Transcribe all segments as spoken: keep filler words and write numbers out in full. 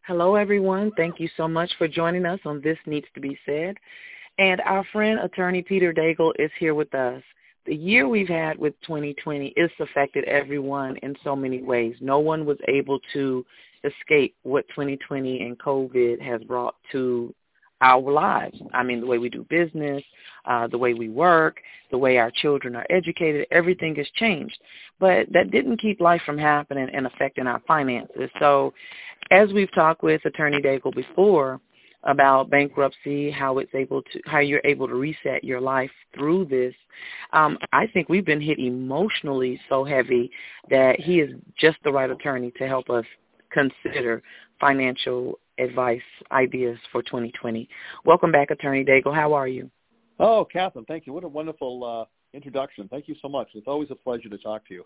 Hello, everyone. Thank you so much for joining us on This Needs to Be Said. And our friend, Attorney Peter Daigle, is here with us. The year we've had with twenty twenty has affected everyone in so many ways. No one was able to escape what twenty twenty and COVID has brought to our lives. I mean, the way we do business, uh, the way we work, the way our children are educated, everything has changed. But that didn't keep life from happening and affecting our finances. So as we've talked with Attorney Daigle before about bankruptcy, how it's able to, how you're able to reset your life through this, um, I think we've been hit emotionally so heavy that he is just the right attorney to help us consider financial advice ideas for twenty twenty. Welcome back, Attorney Daigle. How are you? Oh, Catherine, thank you. What a wonderful uh, introduction. Thank you so much. It's always a pleasure to talk to you.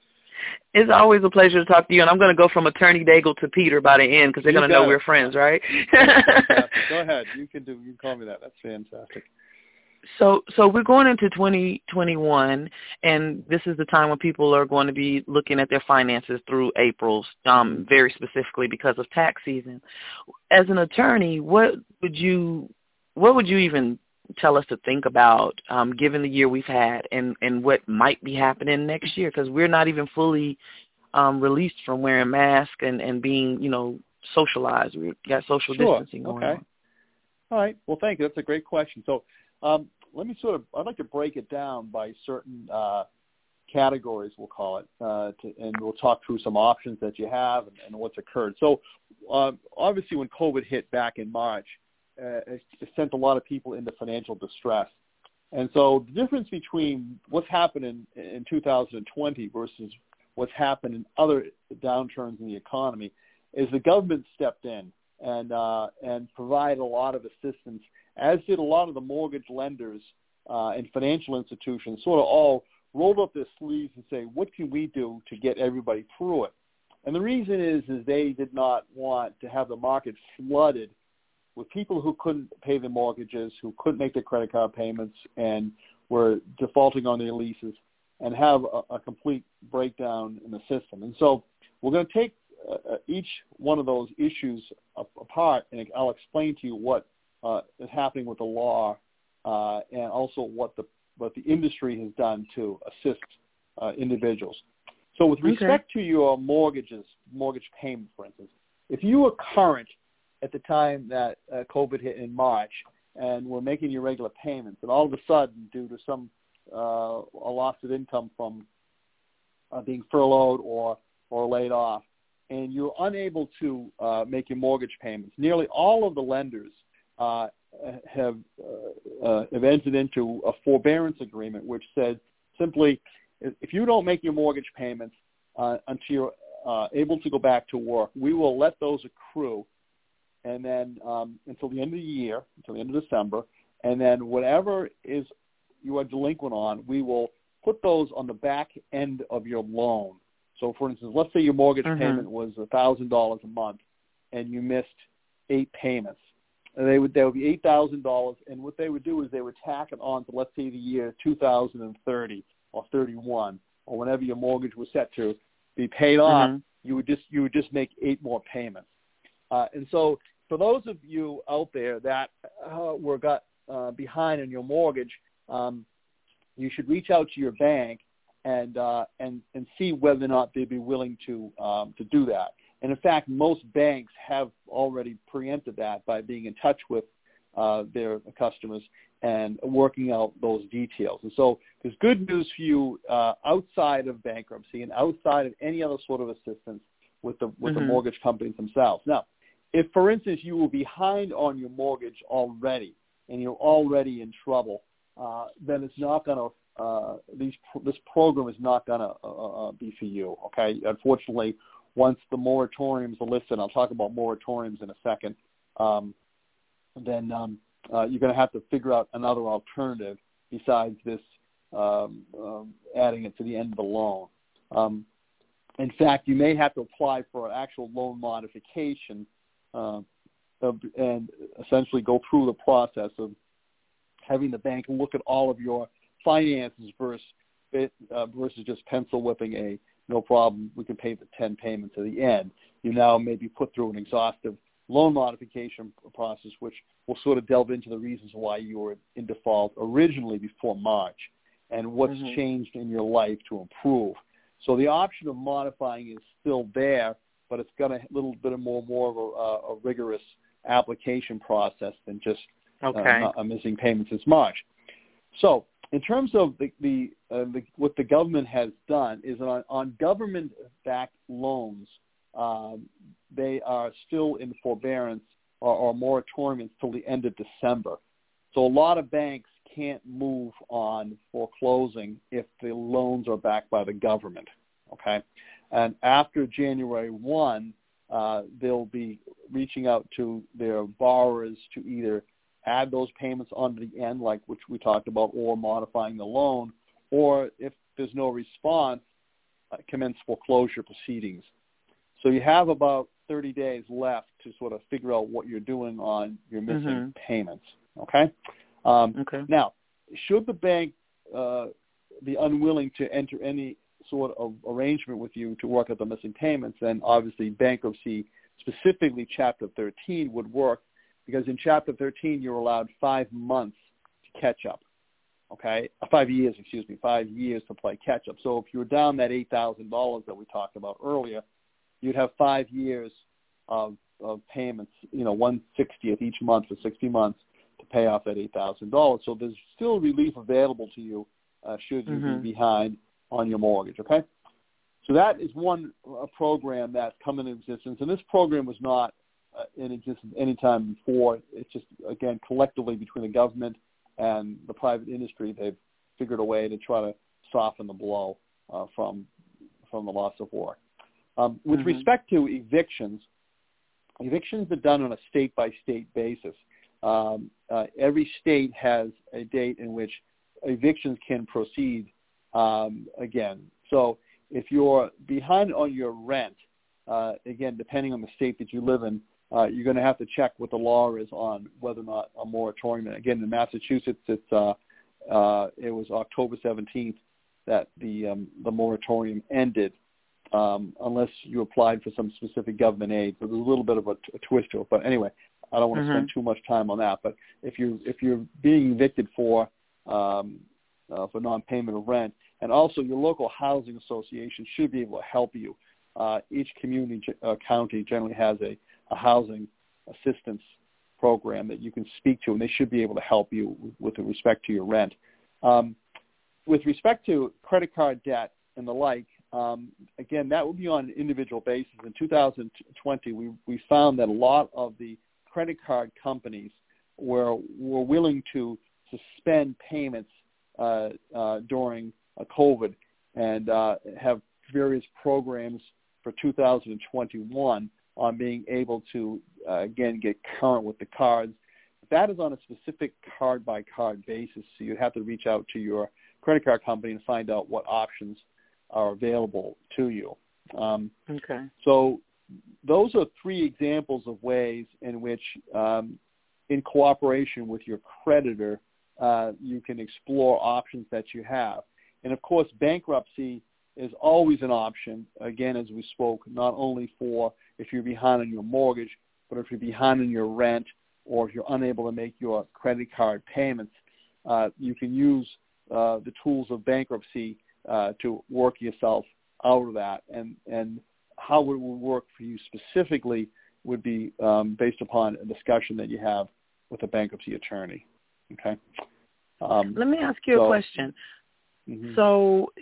It's always a pleasure to talk to you, and I'm going to go from Attorney Daigle to Peter by the end because they're going to know it. We're friends, right? Yeah, go ahead. You can do. You can call me that. That's fantastic. So, so we're going into twenty twenty-one, and this is the time when people are going to be looking at their finances through April, um, very specifically because of tax season. As an attorney, what would you, what would you even tell us to think about, um, given the year we've had, and, and what might be happening next year? Because we're not even fully um, released from wearing masks and, and being, you know, socialized. We've got social sure. distancing going okay. on. All right. Well, thank you. That's a great question. So um, let me sort of, I'd like to break it down by certain uh, categories, we'll call it, uh, to, and we'll talk through some options that you have and, and what's occurred. So uh, obviously when COVID hit back in March, uh, it, it sent a lot of people into financial distress. And so the difference between what's happened in, in two thousand twenty versus what's happened in other downturns in the economy is the government stepped in and uh, and provided a lot of assistance, as did a lot of the mortgage lenders uh, and financial institutions, sort of all rolled up their sleeves and say, what can we do to get everybody through it? And the reason is, is they did not want to have the market flooded with people who couldn't pay their mortgages, who couldn't make their credit card payments, and were defaulting on their leases, and have a, a complete breakdown in the system. And so we're going to take uh, each one of those issues apart, and I'll explain to you what uh, is happening with the law uh, and also what the what the industry has done to assist uh, individuals. So with respect okay. to your mortgages, mortgage payment, for instance, if you were current at the time that uh, COVID hit in March and were making your regular payments, and all of a sudden, due to some uh, a loss of income from uh, being furloughed or, or laid off, and you're unable to uh, make your mortgage payments, nearly all of the lenders uh, have, uh, uh, have entered into a forbearance agreement which said simply, if you don't make your mortgage payments uh, until you're uh, able to go back to work, we will let those accrue, and then um, until the end of the year, until the end of December, and then whatever is you are delinquent on, we will put those on the back end of your loan. So, for instance, let's say your mortgage mm-hmm. payment was one thousand dollars a month, and you missed eight payments. And they would, there would be eight thousand dollars, and what they would do is they would tack it on to, let's say, the year two thousand thirty or thirty-one, or whenever your mortgage was set to be paid off, mm-hmm. you would just you would just make eight more payments. Uh, and so, for those of you out there that uh, were got uh, behind in your mortgage, um, you should reach out to your bank and uh, and and see whether or not they'd be willing to um, to do that. And in fact, most banks have already preempted that by being in touch with uh, their customers and working out those details. And so there's good news for you uh, outside of bankruptcy and outside of any other sort of assistance with the with mm-hmm. the mortgage companies themselves. Now, if, for instance, you were behind on your mortgage already and you're already in trouble, uh, then it's not going to uh, these this program is not going to uh, be for you. Okay, unfortunately, once the moratoriums are lifted, I'll talk about moratoriums in a second. Um, then um, uh, you're going to have to figure out another alternative besides this um, um, adding it to the end of the loan. Um, in fact, you may have to apply for an actual loan modification uh, of, and essentially go through the process of having the bank look at all of your finances versus, uh, versus just pencil whipping a, no problem, we can pay the ten payments at the end. You now maybe put through an exhaustive loan modification process, which will sort of delve into the reasons why you were in default originally before March and what's mm-hmm. changed in your life to improve. So the option of modifying is still there, but it's got a little bit more, more of a, a rigorous application process than just okay. uh, missing payments since March. So in terms of the, the, uh, the what the government has done is on, on government-backed loans, um, they are still in forbearance or, or moratorium until the end of December. So a lot of banks can't move on foreclosing if the loans are backed by the government, okay? And after January first, uh, they'll be reaching out to their borrowers to either add those payments onto the end, like which we talked about, or modifying the loan, or if there's no response, uh, commence foreclosure proceedings. So you have about thirty days left to sort of figure out what you're doing on your missing mm-hmm. payments, okay? Um, okay. Now, should the bank uh, be unwilling to enter any sort of arrangement with you to work out the missing payments, then obviously bankruptcy, specifically Chapter thirteen, would work, because in Chapter thirteen you're allowed five months to catch up, okay? Uh, five years, excuse me, five years to play catch up. So if you were down that eight thousand dollars that we talked about earlier, you'd have five years of, of payments, you know, one sixtieth each month for sixty months to pay off that eight thousand dollars. So there's still relief available to you uh, should you mm-hmm. be behind on your mortgage, okay? So that is one uh, program that's come into existence, and this program was not uh, in existence any time before. It's just, again, collectively between the government and the private industry, they've figured a way to try to soften the blow uh, from from the loss of work. Um, with mm-hmm. respect to evictions, evictions are done on a state-by-state basis. Um, uh, every state has a date in which evictions can proceed um, again. So if you're behind on your rent, uh, again, depending on the state that you live in, uh, you're going to have to check what the law is on whether or not a moratorium. Again, in Massachusetts, it's uh, uh, it was October seventeenth that the um, the moratorium ended. Um, unless you applied for some specific government aid. So there's a little bit of a, t- a twist to it. But anyway, I don't want to mm-hmm. spend too much time on that. But if you're, if you're being evicted for um, uh, for non-payment of rent, and also your local housing association should be able to help you. Uh, each community uh, county generally has a, a housing assistance program that you can speak to, and they should be able to help you with, with respect to your rent. Um, with respect to credit card debt and the like, Um, again, that would be on an individual basis. In two thousand twenty, we, we found that a lot of the credit card companies were were willing to suspend payments uh, uh, during uh, COVID and uh, have various programs for two thousand twenty-one on being able to, uh, again, get current with the cards. That is on a specific card-by-card basis, so you have to reach out to your credit card company and find out what options are available to you. Um, okay. So those are three examples of ways in which, um, in cooperation with your creditor, uh, you can explore options that you have. And, of course, bankruptcy is always an option, again, as we spoke, not only for if you're behind on your mortgage, but if you're behind on your rent or if you're unable to make your credit card payments, uh, you can use uh, the tools of bankruptcy Uh, to work yourself out of that, and and how it will work for you specifically would be um, based upon a discussion that you have with a bankruptcy attorney. Okay. Um, Let me ask you so, a question. Mm-hmm. So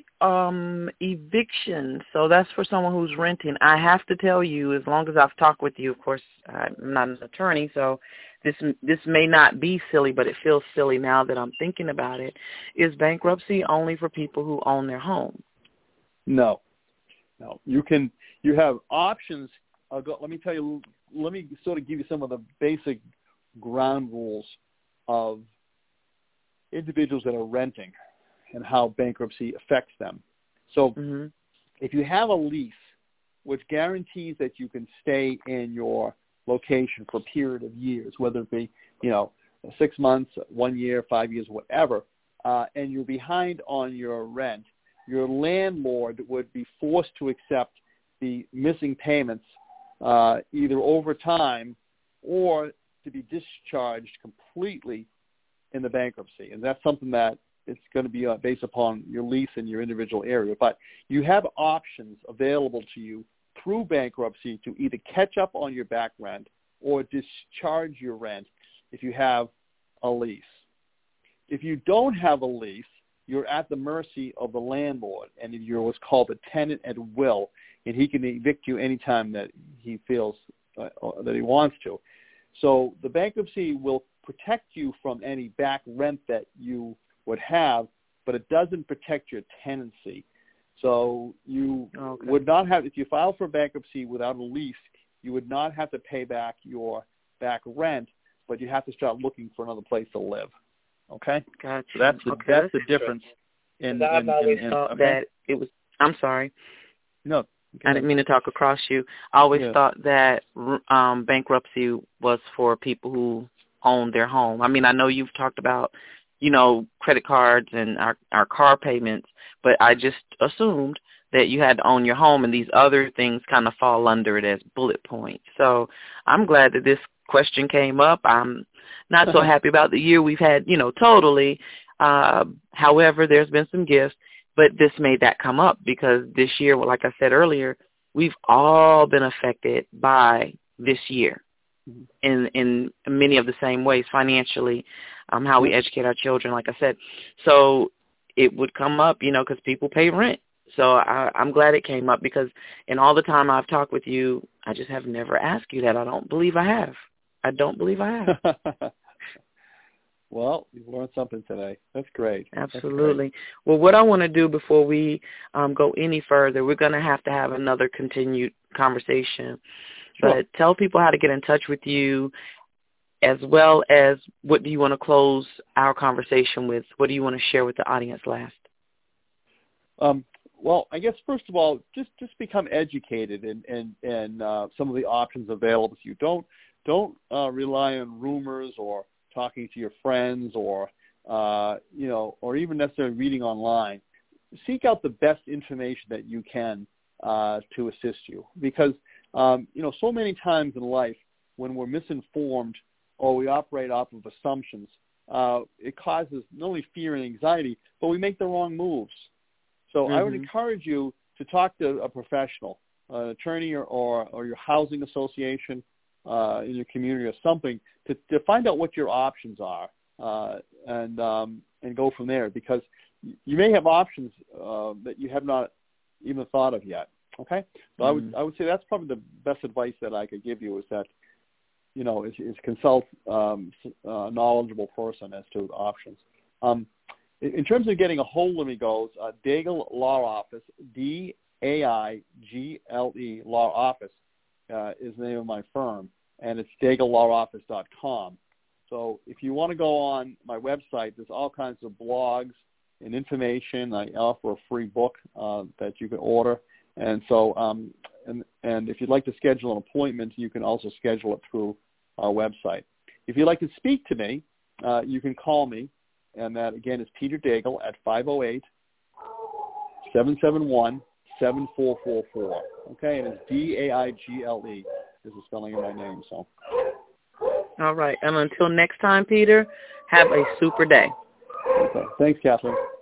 um, eviction. So that's for someone who's renting. I have to tell you, as long as I've talked with you, of course, I'm not an attorney, so this this may not be silly, but it feels silly now that I'm thinking about it. Is bankruptcy only for people who own their home? No, no. You can. You have options. I'll go, let me tell you. Let me sort of give you some of the basic ground rules of individuals that are renting and how bankruptcy affects them. So, mm-hmm. if you have a lease which guarantees that you can stay in your location for a period of years, whether it be, you know, six months, one year, five years, whatever, uh, and you're behind on your rent, your landlord would be forced to accept the missing payments uh, either over time or to be discharged completely in the bankruptcy. And that's something that it's going to be uh, based upon your lease in your individual area. But you have options available to you through bankruptcy to either catch up on your back rent or discharge your rent if you have a lease. If you don't have a lease, you're at the mercy of the landlord, and you're what's called a tenant at will, and he can evict you anytime that he feels uh, that he wants to. So the bankruptcy will protect you from any back rent that you would have, but it doesn't protect your tenancy. So you okay. would not have, if you file for bankruptcy without a lease, you would not have to pay back your back rent, but you have to start looking for another place to live. Okay? Gotcha. So that's the, okay, that's, that's the difference. In, I've in, always in, in, thought okay? that it was, I'm sorry. No. I didn't mean to talk across you. I always yeah. thought that um, bankruptcy was for people who own their home. I mean, I know you've talked about, you know, credit cards and our, our car payments, but I just assumed that you had to own your home, and these other things kind of fall under it as bullet points. So I'm glad that this question came up. I'm not so happy about the year we've had, you know, totally. Uh, however, there's been some gifts, but this made that come up because this year, well, like I said earlier, we've all been affected by this year in in many of the same ways, financially, um, how we educate our children, like I said. So it would come up, you know, because people pay rent. So I, I'm glad it came up because in all the time I've talked with you, I just have never asked you that. I don't believe I have. I don't believe I have. Well, you've learned something today. That's great. Absolutely. That's great. Well, what I want to do before we um, go any further, we're going to have to have another continued conversation. Sure. But tell people how to get in touch with you, as well as what do you want to close our conversation with? What do you want to share with the audience last? Um, well, I guess first of all, just, just become educated in, in, in uh, some of the options available to you. Don't don't uh, rely on rumors or talking to your friends or uh, you know, or even necessarily reading online. Seek out the best information that you can uh, to assist you, because um, you know, so many times in life when we're misinformed or we operate off of assumptions, uh, it causes not only fear and anxiety, but we make the wrong moves. So mm-hmm. I would encourage you to talk to a professional, an attorney or, or, or your housing association uh, in your community or something, to, to find out what your options are uh, and um, and go from there, because you may have options uh, that you have not even thought of yet. Okay, so mm-hmm. I would I would say that's probably the best advice that I could give you, is that, you know, is, is consult um, a knowledgeable person as to the options. Um, in, in terms of getting a hold of me goes, uh, Daigle Law Office, D A I G L E Law Office uh, is the name of my firm, and it's daigle law office dot com. So if you want to go on my website, there's all kinds of blogs and information. I offer a free book uh, that you can order. And so, um, and, and if you'd like to schedule an appointment, you can also schedule it through our website. If you'd like to speak to me, uh, you can call me, and that, again, is Peter Daigle at five oh eight, seven seven one, seven four four four. Okay, and it's D A I G L E is the spelling of my name. So. All right, and until next time, Peter, have a super day. Okay. Thanks, Kathleen.